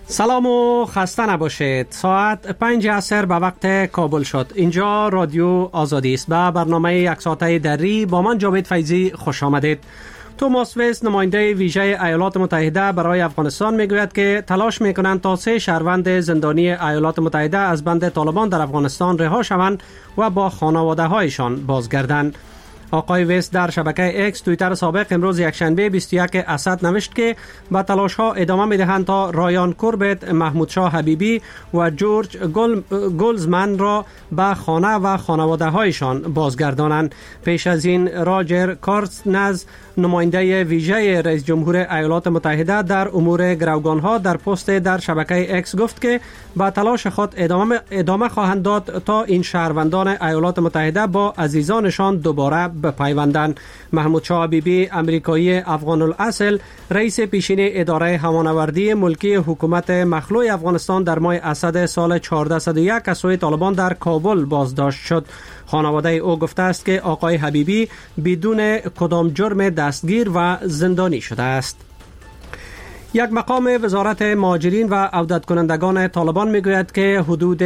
سلام و خسته نباشید. ساعت 5 عصر به وقت کابل شد. اینجا رادیو آزادی است. به برنامه یک ساعته دری با من جاوید فیضی خوش آمدید. توماس ویس نماینده ویژه ایالات متحده برای افغانستان میگوید که تلاش میکنند تا 3 شهروند زندانی ایالات متحده از بند طالبان در افغانستان رها شوند و با خانواده هایشان بازگردند. آقای ویس در شبکه اکس توییتر سابق امروز یکشنبه 21 اسد نوشت که به تلاش ها ادامه میدهند تا رایان کوربت، محمود شاه حبیبی و جورج گولزمن را به خانه و خانواده هایشان بازگردانند. پیش از این راجر کارسنز نماینده ویژه رئیس جمهور ایالات متحده در امور گروگان ها در پست در شبکه اکس گفت که به تلاش خود ادامه خواهند داد تا این شهروندان ایالات متحده با عزیزانشان دوباره بپیوندند. محمود شاه حبیبی، امریکایی افغان الاصل، رئیس پیشین اداره هوانوردی ملکی حکومت مخلوع افغانستان در ماه اسد سال 1401 از سوی طالبان در کابل بازداشت شد. خانواده او گفته است که آقای حبیبی بدون کدام جرم دستگیر و زندانی شده است. یک مقام وزارت مهاجرین و عودت کنندگان طالبان میگوید که حدود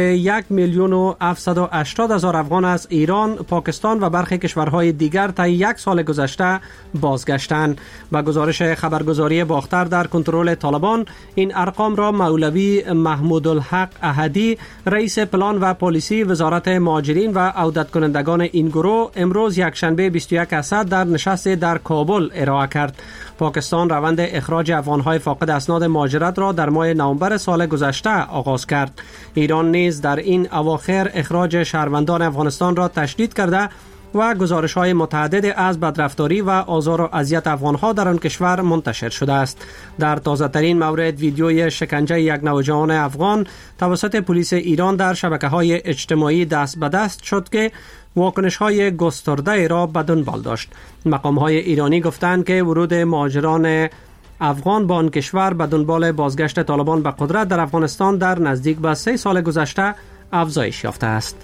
1,780,000 افغان از ایران، پاکستان و برخی کشورهای دیگر تا 1 سال گذشته بازگشتند. با گزارش خبرگزاری باختر در کنترل طالبان، این ارقام را مولوی محمود الحق احدی، رئیس پلان و پالیسی وزارت مهاجرین و عودت کنندگان این گروه، امروز یکشنبه 21 اسد در نشست در کابل ارائه کرد. پاکستان روند اخراج افغان‌های فاقد اسناد مهاجرت را در ماه نوامبر سال گذشته آغاز کرد. ایران نیز در این اواخر اخراج شهروندان افغانستان را تشدید کرده و گزارش‌های متعدد از بدرفتاری و آزار و اذیت افغان‌ها در آن کشور منتشر شده است. در تازه‌ترین مورد ویدیوی شکنجه یک نوجوان افغان توسط پلیس ایران در شبکه‌های اجتماعی دست به دست شد که واکنش‌های گسترده را به دنبال داشت. مقام‌های ایرانی گفتند که ورود مهاجران افغان به آن کشور به دنبال بازگشت طالبان به قدرت در افغانستان در نزدیک به 3 سال گذشته افزایش یافته است.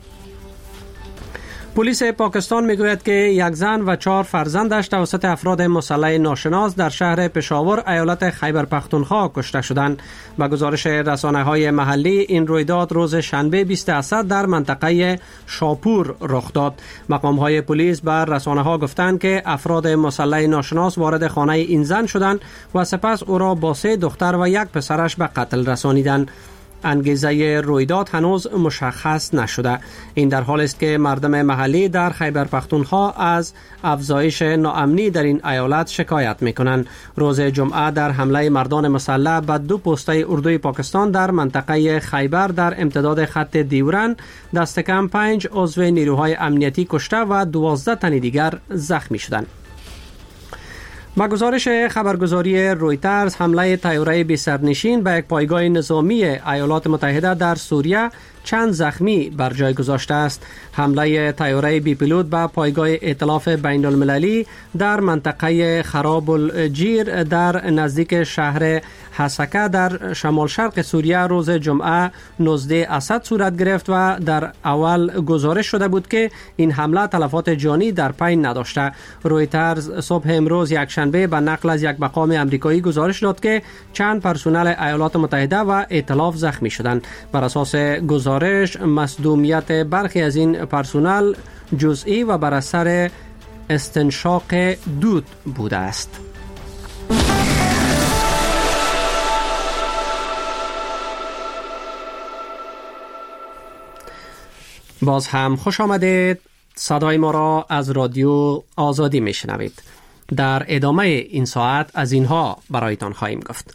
پلیس پاکستان میگوید که یک زن و 4 فرزندش توسط افراد مسلح ناشناس در شهر پشاور ایالت خیبر پختونخوا کشته شدند. با گزارش رسانه‌های محلی، این رویداد روز شنبه 20 اسد در منطقه شاپور رخ داد. مقام‌های پلیس بر رسانه‌ها گفتند که افراد مسلح ناشناس وارد خانه این زن شدند و سپس او را با 3 دختر و 1 پسرش به قتل رسانیدند. انگیزه رویداد هنوز مشخص نشده. این در حالی است که مردم محلی در خیبر پختونخوا از افزایش ناامنی در این ایالت شکایت می‌کنند. روز جمعه در حمله مردان مسلح به 2 پوسته اردوی پاکستان در منطقه خیبر در امتداد خط دیورن دست کم 5 عضو نیروهای امنیتی کشته و 12 تن دیگر زخمی شدند. با گزارش خبرگزاری رویترز، حمله طیاره بی سرنشین به یک پایگاه نظامی ایالات متحده در سوریه چند زخمی بر جای گذاشته است. حمله طیاره بی پیلوت به پایگاه ائتلاف بین المللی در منطقه خراب الجیر در نزدیک شهر حسکه در شمال شرق سوریه روز جمعه 19 اسد صورت گرفت و در اول گزارش شده بود که این حمله تلفات جانی در پی نداشته. رویترز صبح امروز یکشنبه به نقل از یک مقام امریکایی گزارش داد که چند پرسنل ایالات متحده و ائتلاف زخمی شدند. بر اساس گزارش مصدومیت برخی از این پرسنل جزئی و بر اثر استنشاق دود بوده است. باز هم خوش آمدید. صدای ما را از رادیو آزادی میشنوید. در ادامه این ساعت از اینها برایتان خواهیم گفت.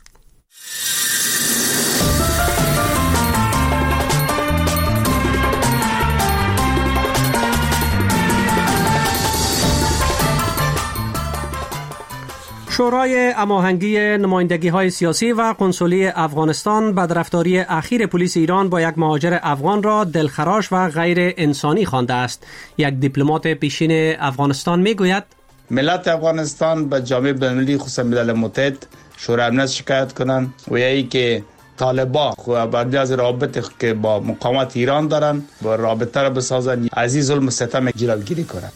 شورای هماهنگی نمایندگی‌های سیاسی و کنسولی افغانستان بدرفتاری اخیر پلیس ایران با یک مهاجر افغان را دلخراش و غیر انسانی خوانده است. یک دیپلمات پیشین افغانستان میگوید ملت افغانستان به جامعه بین‌المللی خصوصا ملل متحد شورای امنیت شکایت کنند و یکی که طالبان خود از رابطه که با مقاومت ایران دارن با رابطه را بسازن، از این ظلم و ستم جلوگیری کنند.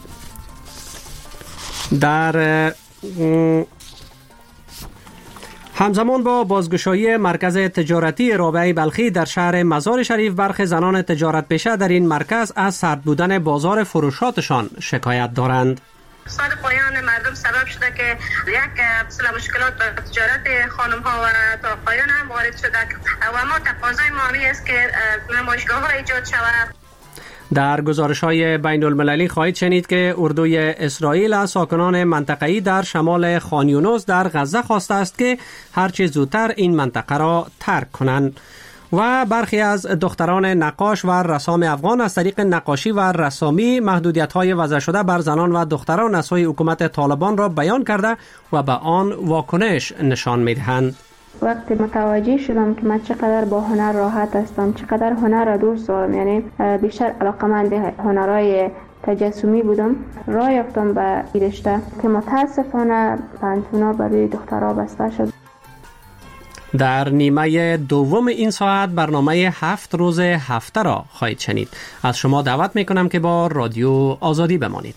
در همزمان با بازگشایی مرکز تجارتی رابعه بلخی در شهر مزار شریف، برخی زنان تجارت پیشه در این مرکز از سرد بودن بازار فروشاتشان شکایت دارند. سال پایان مردم سبب شده که یک مشکلات به تجارت خانم ها و تا پایان هم وارد شده و ما تقاضای ما است که نمایشگاه ها ایجاد شود. در گزارش‌های بین المللی خواهید شنید که اردوی اسرائیل از ساکنان منطقه‌ای در شمال خان یونس در غزه خواسته است که هرچه زودتر این منطقه را ترک کنند. و برخی از دختران نقاش و رسام افغان از طریق نقاشی و رسامی محدودیت‌های وضع شده بر زنان و دختران از سوی حکومت طالبان را بیان کرده و به آن واکنش نشان می‌دهند. وقتی متوجه شدم که من چقدر با هنر راحت هستم، چقدر هنر را دوست دارم، یعنی بیشتر علاقه‌مند هنرهای تجسمی بودم، راه یافتم به این رشته که متاسفانه پانتونا برای دخترها بسته شد. در نیمه دوم این ساعت برنامه 7 روز هفته را خواهید شنید. از شما دعوت میکنم که با رادیو آزادی بمانید.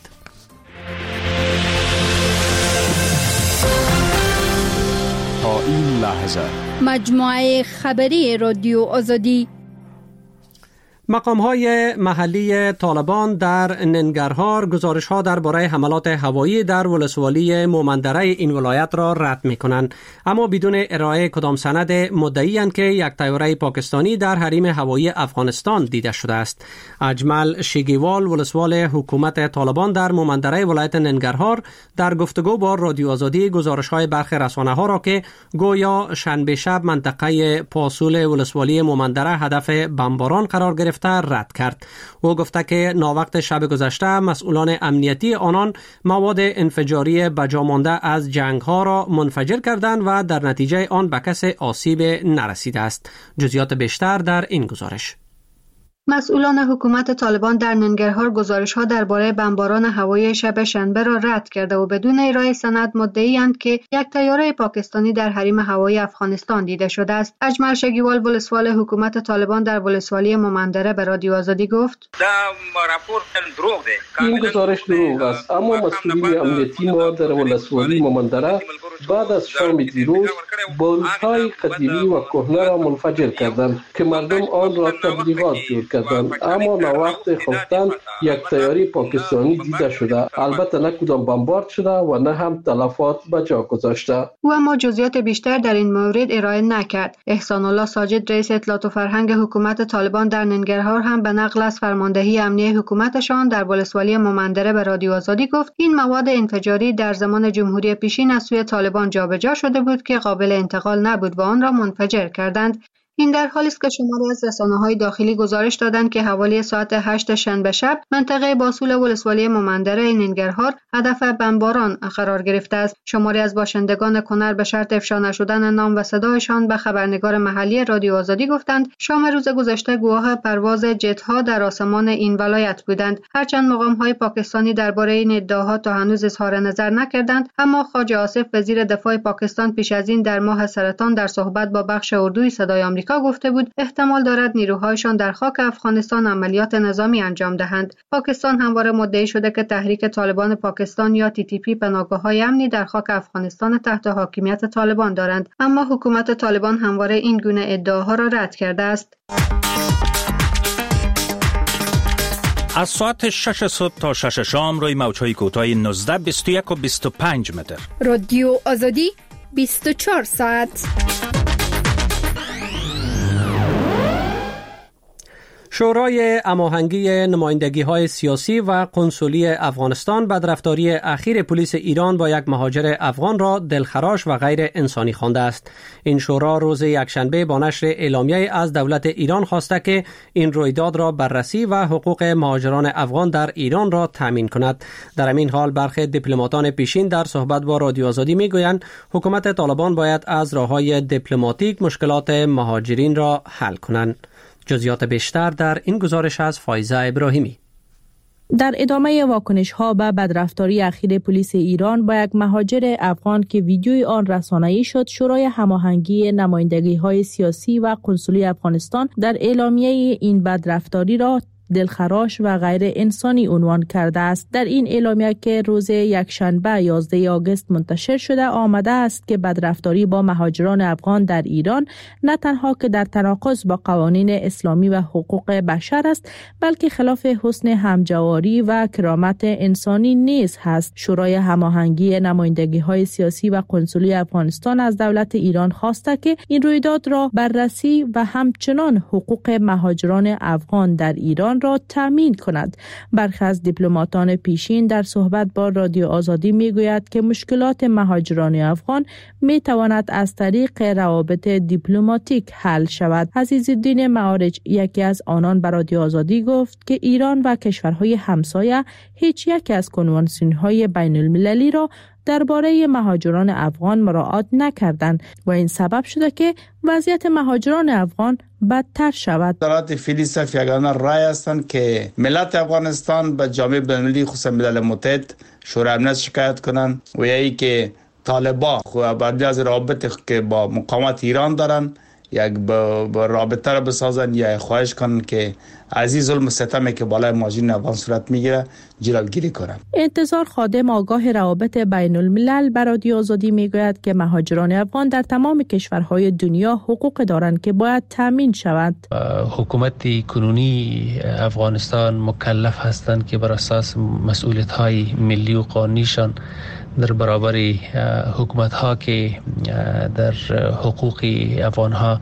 تا این لحظه مجموعه خبری رادیو آزادی. مقام‌های محلی طالبان در ننگرهار گزارش‌ها درباره حملات هوایی در ولسوالی مومندره این ولایت را رد می‌کنند، اما بدون ارائه کدام سند مدعی‌اند که یک طیاره پاکستانی در حریم هوایی افغانستان دیده شده است. اجمل شگیوال، ولسوال حکومت طالبان در مومندره ولایت ننگرهار، در گفتگو با رادیو آزادی گزارش‌های برخی رسانه‌ها را که گویا شنبه شب منطقه پاسول ولسوالی مومندره هدف بمباران قرار گرفت رد کرد. او گفته که ناوقت شب گذشته مسئولان امنیتی آنان مواد انفجاری بجا مانده از جنگ ها را منفجر کردند و در نتیجه آن به کسی آسیب نرسیده است. جزئیات بیشتر در این گزارش. مسئولان حکومت طالبان در ننگرهار گزارش‌ها درباره بمباران هوایی شب شنبه را رد کرده و بدون ارائه سند مدعی‌اند که یک طیاره پاکستانی در حریم هوایی افغانستان دیده شده است. اجمل شگیوال، ولسوال حکومت طالبان در ولسوالی مومندره به رادیو آزادی گفت: این گزارش دروغ است، اما مسئولین امنیتی ما در ولسوالی مومندره بعد از شام دیروز بارودهای قدیمی و کهنه را منفجر کردند که مردم آن را تبلیغات جور کردند، اما ناوقت خفتند یک طیاره پاکستانی دیده شده. البته نه کدام بمبارد شده و نه هم تلفات به جا گذاشته. او اما جزئیات بیشتر در این مورد ارائه نکرد. احسان الله ساجد، رئیس اطلاعات و فرهنگ حکومت طالبان در ننگرهار، هم به نقل از فرماندهی امنیه حکومتشان در ولسوالی مومندره به رادیو آزادی گفت این مواد انفجاری در زمان جمهوری پیشین از سوی طالبان جابجا شده بود که قابل انتقال نبود و آن را منفجر کردند. این در حالی است که شماری از رسانه‌های داخلی گزارش دادند که حوالی ساعت 8 شنبه شب منطقه باسول ولسوالی مومندره ننگرهار هدف بمباران قرار گرفته است. شماری از باشندگان کنر به شرط افشا نشدن نام و صدایشان به خبرنگار محلی رادیو آزادی گفتند شام روز گذشته گواه پرواز جت‌ها در آسمان این ولایت بودند. هرچند مقام‌های پاکستانی درباره این ادعاها تا هنوز اظهار نظر نکردند، اما خواجه آصف، وزیر دفاع پاکستان، پیش از این در ماه سرطان در صحبت با بخش اردوی صدای آمریکا گفته بود احتمال دارد نیروهایشان در خاک افغانستان عملیات نظامی انجام دهند. پاکستان همواره مدعی شده که تحریک طالبان پاکستان یا TTP پناهگاه‌های امنی در خاک افغانستان تحت حاکمیت طالبان دارند، اما حکومت طالبان همواره این گونه ادعاها را رد کرده است. از ساعت 6 صبح تا 6 شام روی موج‌های کوتاه 19، 21 و 25 متر. رادیو آزادی 24 ساعت. شورای هماهنگی نمایندگی‌های سیاسی و قنسولی افغانستان بدرفتاری اخیر پلیس ایران با یک مهاجر افغان را دلخراش و غیر انسانی خوانده است. این شورا روز یکشنبه با نشر اعلامیه از دولت ایران خواسته که این رویداد را بررسی و حقوق مهاجران افغان در ایران را تامین کند. در همین حال برخی دیپلماتان پیشین در صحبت با رادیو آزادی میگویند حکومت طالبان باید از راه‌های دیپلماتیک مشکلات مهاجرین را حل کنند. جزئیات بیشتر در این گزارش از فایزه ابراهیمی. در ادامه واکنش‌ها به بدرفتاری اخیر پلیس ایران با یک مهاجر افغان که ویدیوی آن رسانه‌ای شد، شورای هماهنگی نمایندگی‌های سیاسی و قنسولی افغانستان در اعلامیه این بدرفتاری را دلخراش و غیر انسانی عنوان کرده است. در این اعلامیه که روز یکشنبه 11 آگوست منتشر شده آمده است که بدرفتاری با مهاجران افغان در ایران نه تنها که در تناقض با قوانین اسلامی و حقوق بشر است، بلکه خلاف حسن همجواری و کرامت انسانی نیز هست. شورای هماهنگی نمایندگی‌های سیاسی و کنسولی افغانستان از دولت ایران خواسته که این رویداد را بررسی و همچنان حقوق مهاجران افغان در ایران را تامین کند. برخی از دیپلماتان پیشین در صحبت با رادیو آزادی میگوید که مشکلات مهاجران افغان میتواند از طریق روابط دیپلماتیک حل شود. عزیزالدین معارج یکی از آنان به رادیو آزادی گفت که ایران و کشورهای همسایه هیچ یک از کنوانسیون‌های بین المللی را درباره مهاجران افغان مراعات نکردند و این سبب شده که وضعیت مهاجران افغان بدتر شود. دولت فعلی صرف یگانه رای هستند که ملت افغانستان به جامعه بین‌المللی خصوصا ملل متحد شورای امنیت شکایت کنند و یکی که طالبان خبرداری از رابطه که با مقاومت ایران دارن یک با رابطه را بسازن یا خواهش کنن که از این ظلم و ستمی که بالای مهاجرین افغان صورت میگیره جلوگیری کنن. انتظار خادم آگاه روابط بین الملل بر رادیو آزادی میگوید که مهاجران افغان در تمام کشورهای دنیا حقوق دارند که باید تامین شود. حکومت کنونی افغانستان مکلف هستند که بر اساس مسئولیت‌های ملی و قانونیشان در برابر حکومت ها که در حقوق افغان ها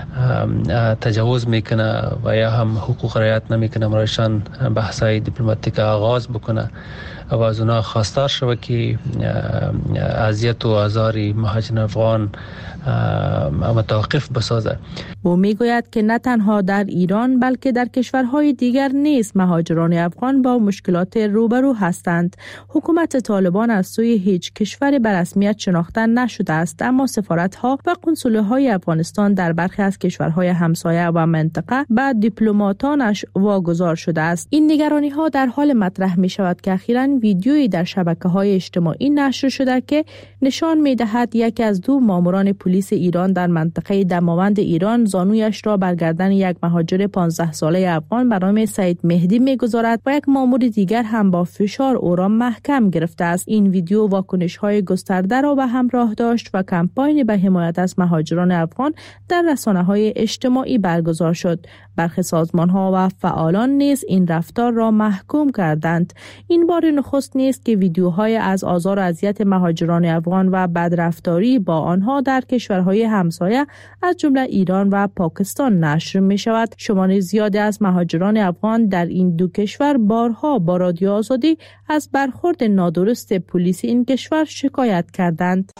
تجاوز میکنه و یا هم حقوق رعایت نمیکنه برایشان بحث‌های دیپلماتیک آغاز بکنه و از اونها خواستار شود که اذیت و آزار مهاجران افغان متوقف بسازه. او میگوید که نه تنها در ایران بلکه در کشورهای دیگر نیز مهاجران افغان با مشکلات روبرو هستند. حکومت طالبان از سوی هیچ کشور به رسمیت شناخته نشده است، اما سفارت‌ها و قنسول‌های افغانستان در برخی از کشورهای همسایه و منطقه به دیپلماتانش واگذار شده است. این نگرانی‌ها در حال مطرح می‌شود که اخیراً ویدیویی در شبکه‌های اجتماعی نشر شده که نشان می‌دهد یکی از دو ماموران پلیس ایران در منطقه دماوند ایران زانویش را بر گردن یک مهاجر 15 ساله افغان به نام سعید مهدی می‌گذارد و یک مامور دیگر هم با فشار او را محکم گرفته است. این ویدیو واکنش‌های گسترده را به همراه داشت و کمپاین به حمایت از مهاجران افغان در رسانه‌های اجتماعی برگزار شد. برخی سازمان‌ها و فعالان نیز این رفتار را محکوم کردند. این بار نخست نیست که ویدیوهای از آزار و اذیت مهاجران افغان و بدرفتاری با آنها در کشورهای همسایه از جمله ایران و پاکستان نشر می شود. شمار زیادی از مهاجران افغان در این دو کشور بارها با رادیو آزادی از برخورد نادرست پلیس این کشور شکایت کردند.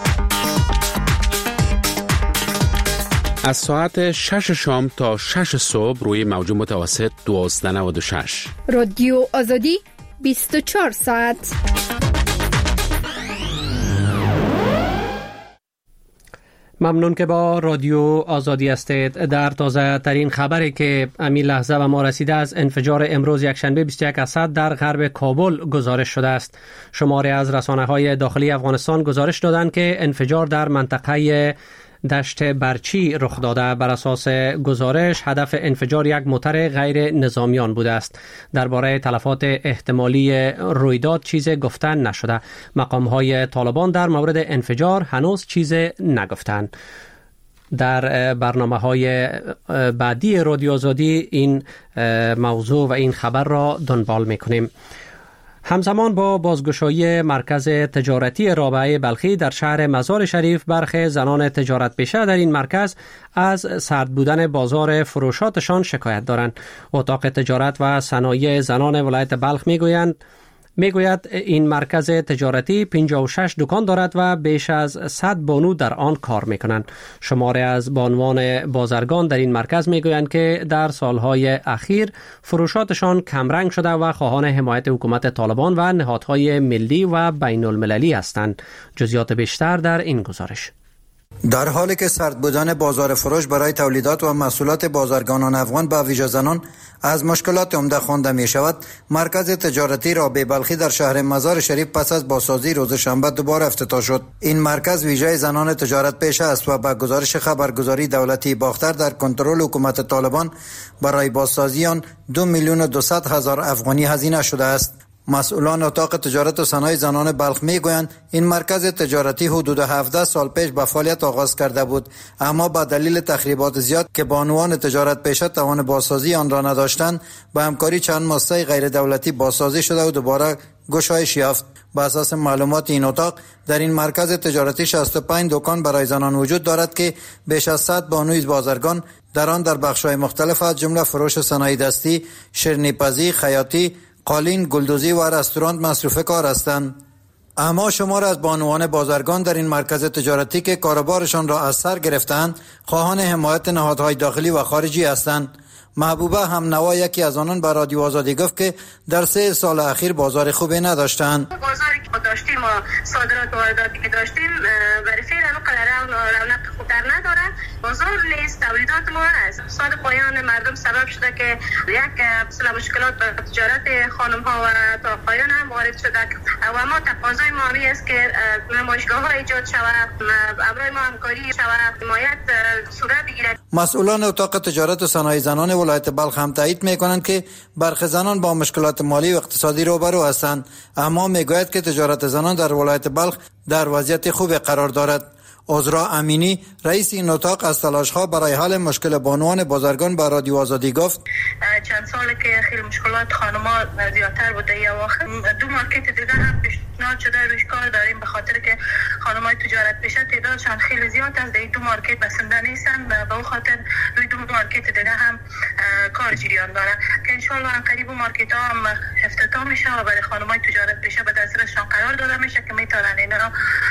از ساعت 6 شام تا 6 صبح روی موج متوسط 1296 رادیو آزادی 24 ساعت. ممنون که با رادیو آزادی هستید. در تازه ترین خبری که امی لحظه و ما رسیده از انفجار امروز یکشنبه 21 اسد در غرب کابل گزارش شده است. شماری از رسانه‌های داخلی افغانستان گزارش دادند که انفجار در منطقه دشت برچی رخ داده. بر اساس گزارش هدف انفجار یک موتر غیر نظامیان بوده است. درباره تلفات احتمالی رویداد چیز گفتن نشده. مقام‌های طالبان در مورد انفجار هنوز چیز نگفتند. در برنامه‌های بعدی رادیو آزادی این موضوع و این خبر را دنبال می‌کنیم. همزمان با بازگشایی مرکز تجارتی رابعه بلخی در شهر مزار شریف، برخی زنان تجارت پیشه در این مرکز از سرد بودن بازار فروشاتشان شکایت دارند. اتاق تجارت و صنایع زنان ولایت بلخ میگوید این مرکز تجارتی 56 دکان دارد و بیش از 100 بانو در آن کار میکنند. شماری از بانوان بازرگان در این مرکز میگویند که در سالهای اخیر فروشاتشان کمرنگ شده و خواهان حمایت حکومت طالبان و نهادهای ملی و بین المللی هستند. جزئیات بیشتر در این گزارش. در حالی که سرد بودن بازار فروش برای تولیدات و محصولات بازرگانان افغان به ویژه زنان از مشکلات عمده خوانده می شود، مرکز تجارتی رابعه بلخی در شهر مزار شریف پس از بازسازی روز شنبه دوباره افتتاح شد. این مرکز ویژه زنان تجارت پیشه است و با گزارش خبرگزاری دولتی باختر در کنترل حکومت طالبان برای بازسازی آن 2,200,000 افغانی هزینه شده است. مسئولان اتاق تجارت و صنایع زنان بلخ میگویند این مرکز تجارتی حدود 17 سال پیش به فعالیت آغاز کرده بود، اما با دلیل تخریبات زیاد که بانوان تجارت پیشه توان بازسازی آن را نداشتند، با همکاری چند مؤسسه غیر دولتی بازسازی شده و دوباره گشایش یافت. با اساس معلومات این اتاق در این مرکز تجارتی 65 دکان برای زنان وجود دارد که بیش از 100 بانوی بازرگان در آن در بخش‌های مختلف از جمله فروش صنایع دستی، شیرینی‌پزی، خیاطی، قالین، گلدوزی و رستوران مصروف کار هستند. اما شمار از بانوان بازرگان در این مرکز تجارتی که کاروبارشان را از سر گرفتند، خواهان حمایت نهادهای داخلی و خارجی هستند. محبوبه همنوا یکی از آنان به رادیو آزادی گفت که در 3 سال اخیر بازار خوبی نداشتند. بازاری که داشتیم و صادرات و وارداتی که داشتیم برای فعلا رونق خوبتر نداره. بازار نیست، تولیدات ما هست. سال پایان مردم سبب شده که یک مثلا مشکلات به تجارت خانم ها و آقایان هم وارد شده و ما تقاضای ما همی است که نمایشگاه ها ایجاد شود، ابرای ما همکاری شود، حمایت صورت بگیرد. مسئولان اتاق تجارت و صنایع زنان ولایت بلخ هم تایید میکنند که برخی زنان با مشکلات مالی و اقتصادی روبرو هستند، اما میگوید که تجارت زنان در ولایت بلخ در وضعیت خوب قرار دارد. عذرا امینی رئیس این اتاق از تلاش‌ها برای حل مشکل بانوان بازرگان به رادیو آزادی گفت چند ساله که خیلی مشکلات خانم‌ها زیادتر بوده یا دو مارکت دیگه هم پیشنهاد شده روش کار داریم، به خاطر که خانم‌های تجارت پیشه تعدادشان خیلی زیاد است، در دو مارکت بسنده نیستن، به اون خاطر روی دو مارکت دیگه هم کار جریان داره که ان شاء الله قریب مارکت‌ها هم افتتاح میشه و برای خانم‌های تجارت پیشه به دسترسشان قرار داده میشه که میتونن اینا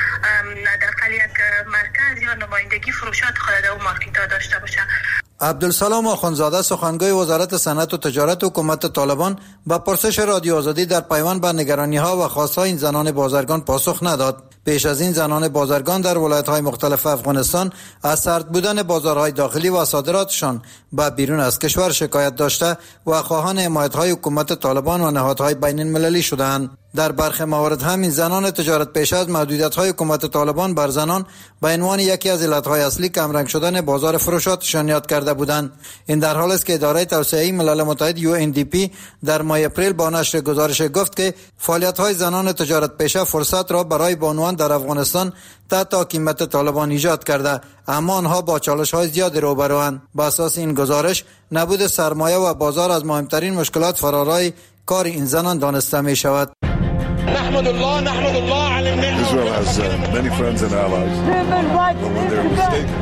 حداقل یک مرکز یا نمایندگی فروشات خود در اون مارکت‌ها داشته باشن. عبدالسلام آخوندزاده سخنگوی وزارت صنعت و تجارت حکومت طالبان با پرسش رادیو آزادی در پیوند به نگرانی‌ها و خواست‌های این زنان بازرگان پاسخ نداد. پیش از این زنان بازرگان در ولایت‌های مختلف افغانستان از سرد بودن بازارهای داخلی و صادراتشان به بیرون از کشور شکایت داشته و خواهان حمایت‌های حکومت طالبان و نهادهای بین‌المللی شدند. در برخی موارد همین زنان تجارت پیشه از محدودیت‌های حکومت طالبان بر زنان به عنوان یکی از علت‌های اصلی کمرنگ شدن بازار فروشاتشان یاد کرده بودند. این در حالی است که اداره توسعه ملل متحد UNDP در ماه اپریل با نشر گزارش گفت که فعالیت‌های زنان تجارت پیشه فرصت را برای بانوان در افغانستان تحت حکومت طالبان ایجاد کرده، اما آنها با چالش‌های زیاد روبروند. با اساس این گزارش نبود سرمایه و بازار از مهمترین مشکلات فرارای کار این زنان دانسته می‌شود. نحمد الله على النعمة. Israel has many friends and allies. But when they're mistaken.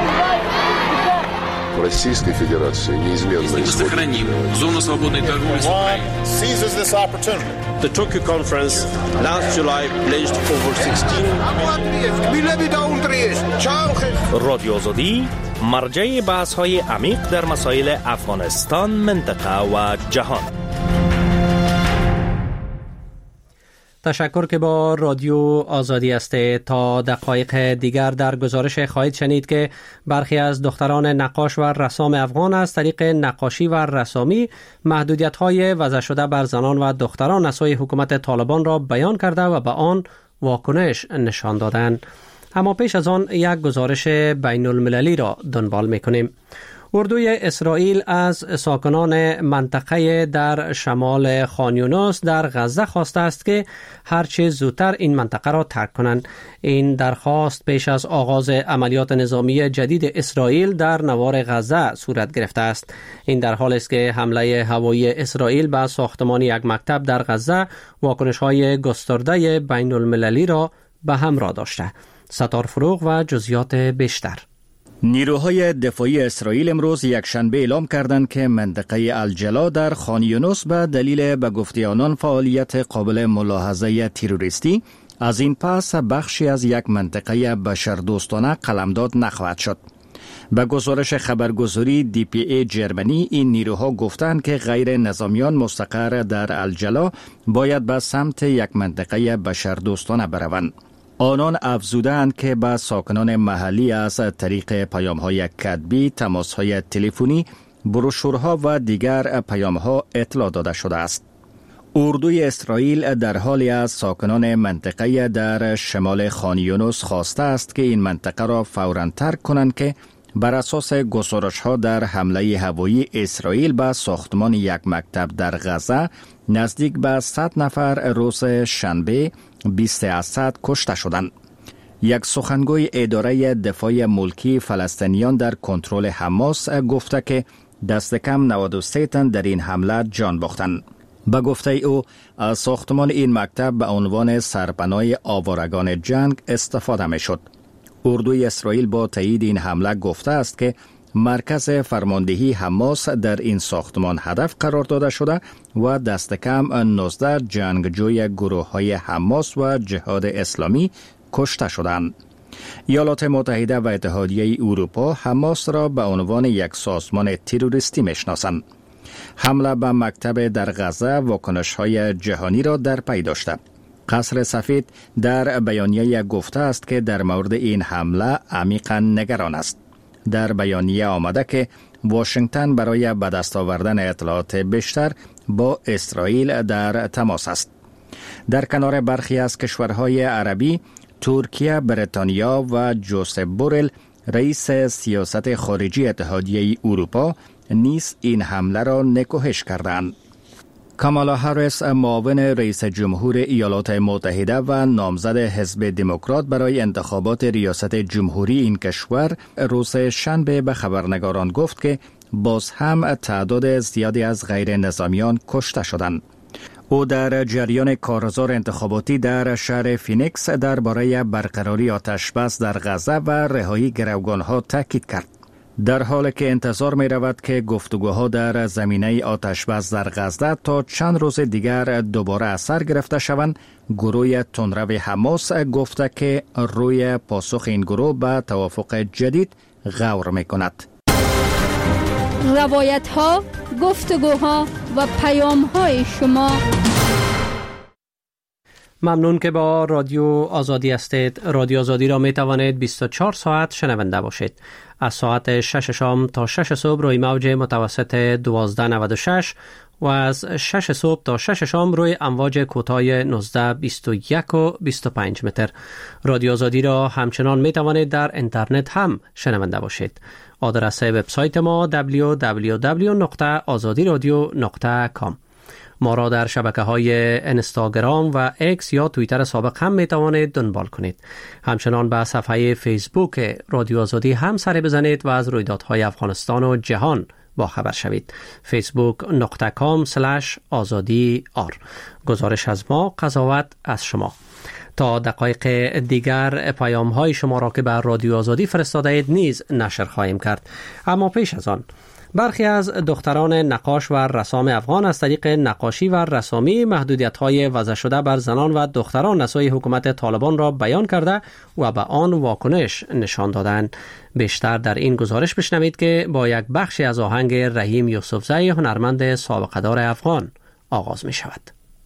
Российской Федерации неизменно сохраним зону свободной торговли с Украиной. Seizes this opportunity. The Tokyo conference last July pledged over 16. رادیو آزادی مرجع بحث‌های عمیق در مسائل افغانستان، منطقه و جهان. تشکر که با رادیو آزادی است. تا دقایق دیگر در گزارش خواهید شنید که برخی از دختران نقاش و رسام افغان از طریق نقاشی و رسامی محدودیت‌های وضع شده بر زنان و دختران از سوی حکومت طالبان را بیان کرده و به آن واکنش نشان دادند. اما پیش از آن یک گزارش بین المللی را دنبال می‌کنیم. اردوی اسرائیل از ساکنان منطقه در شمال خان یونس در غزه خواسته است که هرچه زودتر این منطقه را ترک کنند. این درخواست پیش از آغاز عملیات نظامی جدید اسرائیل در نوار غزه صورت گرفته است. این در حالی است که حمله هوایی اسرائیل به ساختمان یک مکتب در غزه واکنش‌های گسترده بین المللی را به همراه داشته. ستار فروغ و جزئیات بیشتر. نیروهای دفاعی اسرائیل امروز یکشنبه اعلام کردند که منطقه الجلا در خان یونس به دلیل به گفته آنان فعالیت قابل ملاحظه تروریستی از این پس بخشی از یک منطقه بشردوستانه قلمداد نخواهد شد. به گزارش خبرگزاری DPA جرمنی این نیروها گفتند که غیر نظامیان مستقر در الجلا باید به سمت یک منطقه بشردوستانه بروند. آنان افزودند که به ساکنان محلی از طریق پیام‌های کتبی، تماس‌های تلفنی، بروشورها و دیگر پیام‌ها اطلاع داده شده است. اردوی اسرائیل در حالی از ساکنان منطقه در شمال خان یونس خواسته است که این منطقه را فوراً ترک کنند که بر اساس گزارش‌ها در حمله هوایی اسرائیل به ساختمان یک مکتب در غزه نزدیک به 100 نفر روز شنبه 20 اسد کشته شدند. یک سخنگوی اداره دفاع ملکی فلسطینیان در کنترل حماس گفته که دست کم 93 تن در این حمله جان باختند. به گفته او از ساختمان این مکتب به عنوان سرپناه آوارگان جنگ استفاده می شد. اردوی اسرائیل با تایید این حمله گفته است که مرکز فرماندهی حماس در این ساختمان هدف قرار داده شده و دست کم 19 جنگجوی گروه‌های حماس و جهاد اسلامی کشته شدند. ایالات متحده و اتحادیه اروپا حماس را به عنوان یک سازمان تروریستی میشناسند. حمله به مکتب در غزه واکنش‌های جهانی را در پی داشته. قصر سفید در بیانیه گفته است که در مورد این حمله عمیقاً نگران است. در بیانیه آمده که واشنگتن برای به دست آوردن اطلاعات بیشتر با اسرائیل در تماس است. در کنار برخی از کشورهای عربی، ترکیه، بریتانیا و جوزف بورل رئیس سیاست خارجی اتحادیه اروپا نیز این حمله را نکوهش کردند. کامالا هریس معاون رئیس جمهور ایالات متحده و نامزد حزب دموکرات برای انتخابات ریاست جمهوری این کشور روز شنبه به خبرنگاران گفت که باز هم تعداد زیادی از غیر نظامیان کشته شدند. او در جریان کارزار انتخاباتی در شهر فینیکس درباره برقراری آتشبس در غزه و رهایی گروگانها تاکید کرد. در حالی که انتظار می رود که گفتگوها در زمینه آتشبس در غزه تا چند روز دیگر دوباره اثر گرفته شوند، گروه تندرو حماس گفته که روی پاسخ این گروه به توافق جدید غور می کند. روایت ها، گفتگوها و پیام های شما. ممنون که با رادیو آزادی هستید. رادیو آزادی را می توانید 24 ساعت شنونده باشید. از ساعت 6 شام تا 6 صبح روی موج متوسط 1296 و از 6 صبح تا 6 شام روی امواج کوتاه 19، 21 و 25 متر. رادیو آزادی را همچنان می توانید در اینترنت هم شنونده باشید. آدرس وبسایت ما www.azadiradio.com. ما را در شبکه‌های اینستاگرام و اکس یا توییتر سابق هم می توانید دنبال کنید. همچنان به صفحه فیسبوک رادیو آزادی هم سر بزنید و از رویدادهای افغانستان و جهان با خبر شوید. facebook.com/azadi.r. گزارش از ما، قضاوت از شما. تا دقایق دیگر پیام های شما را که بر رادیو آزادی فرستاده اید نیز نشر خواهیم کرد. اما پیش از آن برخی از دختران نقاش و رسام افغان از طریق نقاشی و رسامی محدودیت‌های وضع شده بر زنان و دختران نسای حکومت طالبان را بیان کرده و به آن واکنش نشان دادند. بیشتر در این گزارش بشنوید که با یک بخشی از آهنگ رحیم یوسفزی هنرمند سابقه‌دار افغان آغاز می شود.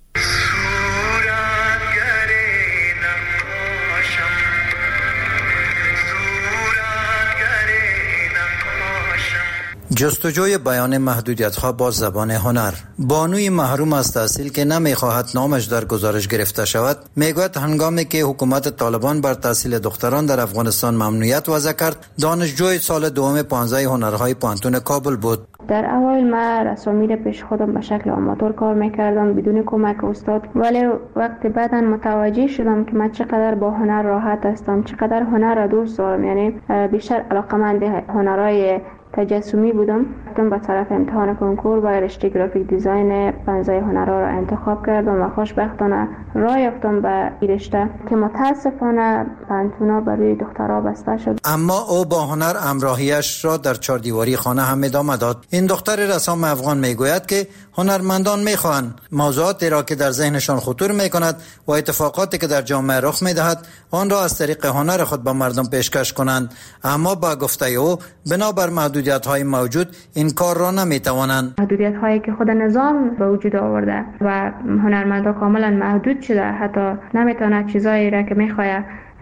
جستجوی بیان محدودیت‌ها با زبان هنر. بانوی محروم از تحصیل که نمی‌خواهد نامش در گزارش گرفته شود میگوید هنگامی که حکومت طالبان بر تحصیل دختران در افغانستان ممنوعیت وضع کرد، دانشجوی سال دوم 15 هنرهای پانتون کابل بود. در اول من رسامی را پیش خودم به شکل آماتور کار میکردم بدون کمک استاد، ولی وقتی بعداً متوجه شدم که من چقدر با هنر راحت هستم، چقدر هنر را دوست دارم، یعنی بیشتر علاقه‌مند هنرهای تجسمی بودم. به طرف امتحان کنکور و رشته گرافیک دیزاین 15 هنرها را انتخاب کردم و خوشبختانه راه یافتم به این رشته که متاسفانه پانتونا برای دخترها بسته شد. اما او با هنر همراهیش را در چهاردیواری خانه هم ادامه داد. این دختر رسام افغان میگوید که هنرمندان میخواهند موضوعاتی را که در ذهنشان خطور میکند و اتفاقاتی که در جامعه رخ میدهد آن را از طریق هنر خود به مردم پیشکش کنند، اما با گفته او بنابر محدودیت‌های موجود این کار را نمیتوانند. محدودیت‌هایی که خود نظام به وجود آورده و هنرمندان کاملا محدود شده، حتی نمیتونه چیزایی را که میخواد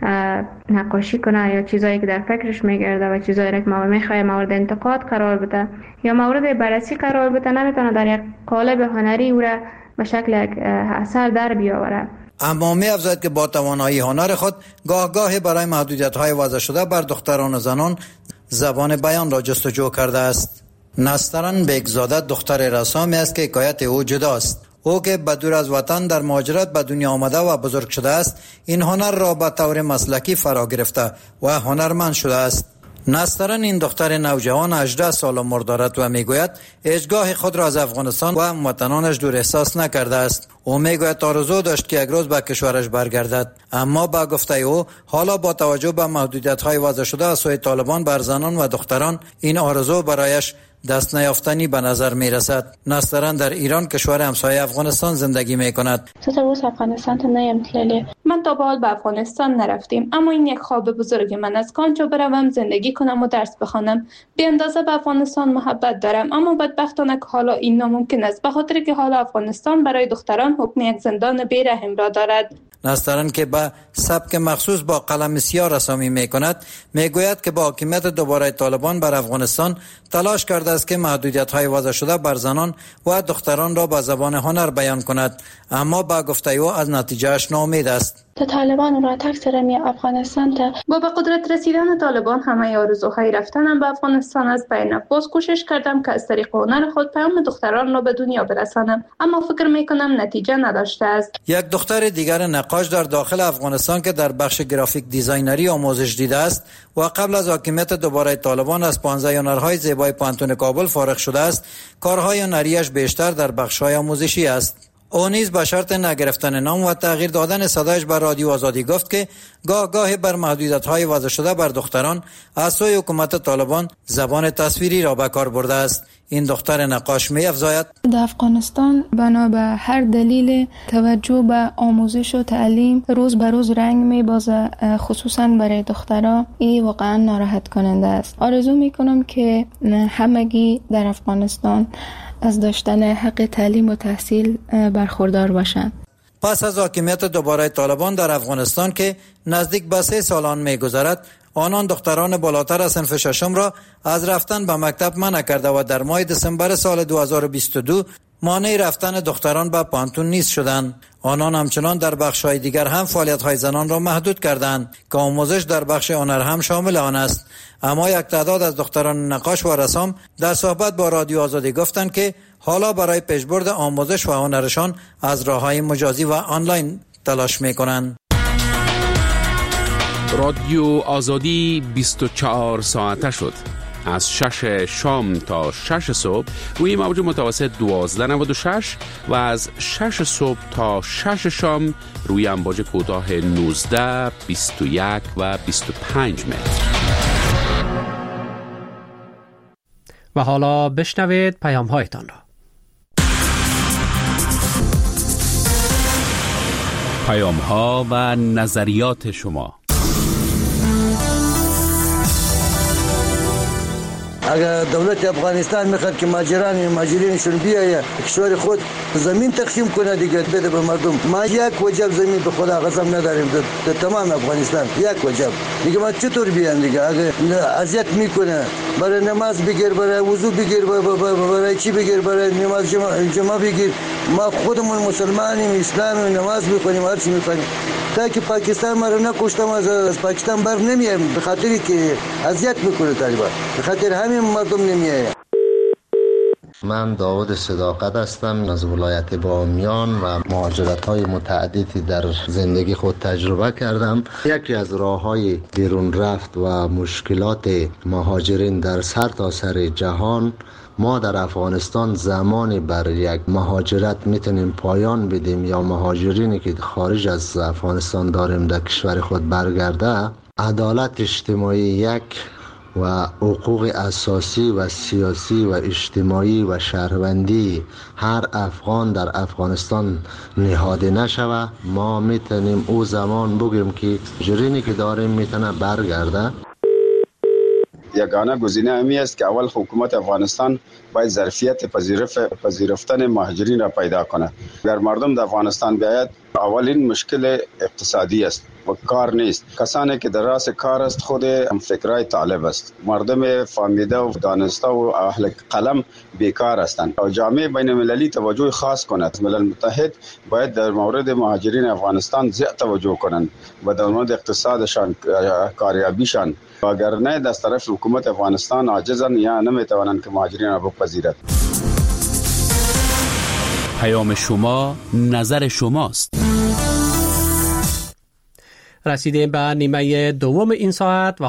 نقاشی کنه یا چیزایی که در فکرش میگرده و چیزایی که ما میخواه مورد انتقاد قرار بده یا مورد بررسی قرار بده، نمیتونه در یک قالب هنری او را به شکل یک اثر در بیاوره. اما می افزاید که با توانایی هنر خود گاه برای محدودیت‌های وضع شده بر دختران و زنان زبان بیان را جستجو کرده است. نسترن بیگزاده دختر رسامی است که حکایت او جداست. او که بدور از وطن در مهاجرت به دنیا آمده و بزرگ شده است، این هنر را به طور مسلکی فرا گرفته و هنرمند شده است. نسترن این دختر نوجوان 18 سال عمر دارد و میگوید هیچگاه خود را از افغانستان و هموطنانش دور احساس نکرده است. او میگوید آرزو داشت که یک روز به کشورش برگردد، اما با گفته او حالا با توجه به محدودیت‌های وضع شده از سوی طالبان بر زنان و دختران این آرزو برایش دست نیافتنی به نظر می رسد. نسترن در ایران کشور همسایه افغانستان زندگی می کند. من تا به حال به افغانستان نرفتیم، اما این یک خواب بزرگ من است که آنجا بروم زندگی کنم و درس بخوانم. به اندازه به افغانستان محبت دارم، اما بدبختانه که حالا این ناممکن است، به خاطر که حالا افغانستان برای دختران حکم یک زندان بی‌رحم را دارد. نسترن که به سبک مخصوص با قلم سیاه رسامی می کند میگوید که با حکومت دوباره طالبان بر افغانستان تلاش کرده است که محدودیت‌های وضع شده بر زنان و دختران را با زبان هنر بیان کند، اما با گفته او از نتیجهش ناامید است. طالبان را تکثر می افغانستان تا با به قدرت رسیدن طالبان همه آرزوهای رفتنم به افغانستان از بین. باز کوشش کردم که از طریق هنر خود پیام دختران را به دنیا برسانم، اما فکر می کنم نتیجه نداشته است. یک دختر دیگر نقاش در داخل افغانستان که در بخش گرافیک دیزاینری آموزش دیده است و قبل از حاکمیت دوباره طالبان از 15 هنرهای زیبای پانتون کابل فارغ شده است، کارهای هنریش بیشتر در بخش‌های آموزشی است. او نیز به شرط نگرفتن نام و تغییر دادن صدایش بر رادیو آزادی گفت که گاه بر محدودیت‌های وضع شده بر دختران از سوی حکومت طالبان زبان تصویری را به کار برده است. این دختر نقاش می افزاید در افغانستان بنا به هر دلیل توجه به آموزش و تعلیم روز به روز رنگ می بازه، خصوصا برای دخترها این واقعا ناراحت کننده است. آرزو می کنم که همگی در افغانستان از داشتن حق تعلیم و تحصیل برخوردار باشند. پس از حاکمیت دوباره طالبان در افغانستان که نزدیک به 3 سالان می‌گذرد، آنان دختران بالاتر از صنف ششم را از رفتن به مکتب منع کرده و در ماه دسامبر سال 2022 مانع رفتن دختران به پانتون نیز شدند. آنان همچنان در بخش‌های دیگر هم فعالیت‌های زنان را محدود کردند که آموزش در بخش هنر هم شامل آن است. اما یک تعداد از دختران نقاش و رسام در صحبت با رادیو آزادی گفتند که حالا برای پیشبرد آموزش و هنرشان از راه‌های مجازی و آنلاین تلاش می‌کنند. رادیو آزادی 24 ساعته شد. از 6 شام تا 6 صبح روی موج متوسط 1296 و از 6 صبح تا 6 شام روی امواج کوتاه 19، 21 و 25 متر. و حالا بشنوید پیام هایتان را. پیام ها و نظریات شما. اگر دولت افغانستان میخواد که مهاجرینشون بیایه کشور خود زمین تقسیم کنه دیگه بده به مردم. ما یک وجب زمین به خدا قسم نداریم در تمام افغانستان، یک وجب دیگه. ما چطور بیان دیگه؟ اگر اذیت میکنه برای نماز بگیر، برای وضو بگیر، برای چی بگیر، برای نماز جمعه بگیر. ما خودمون مسلمانیم، اسلامیم، نماز میخونیم، هر چی میخونیم. تا که پاکستان ما رو نکشتم از پاکستان بر نمیایم، به خاطری که اذیت میکنه طالبان، به خاطر همین مردم نمیایم. من داود صداقت هستم، از ولایت بامیان و مهاجرت‌های متعددی در زندگی خود تجربه کردم. یکی از راه‌های بیرون رفت و مشکلات مهاجرین در سرتاسر جهان، ما در افغانستان زمانی بر یک مهاجرت میتونیم پایان بدیم یا مهاجرینی که خارج از افغانستان داریم در کشور خود برگرده، عدالت اجتماعی یک و حقوق اساسی و سیاسی و اجتماعی و شهروندی هر افغان در افغانستان نهاده نشوه، ما میتونیم او زمان بگیم که مهاجرینی که داریم میتونه برگرده. یگانه گزینه همی است که اول حکومت افغانستان باید ظرفیت پذیرفتن مهاجرین را پیدا کنه. اگر مردم در افغانستان بیاید اولین مشکل اقتصادی است و کار نیست. کسانی که در راس کار است خود هم فکرای طالب است. مردم فهمیده و دانسته و اهل قلم بیکار هستند. و جامعه بین المللی توجه خاص کند. ملل متحد باید در مورد مهاجرین افغانستان زیاد توجه کنند و در مورد اقتصادشان کاریابیشان. اگر نه از طرف حکومت افغانستان عاجزند یا نمیتوانند که مهاجرین را بپذیرد. پیام شما، نظر شماست. رسیدیم به نیمه دوم این ساعت و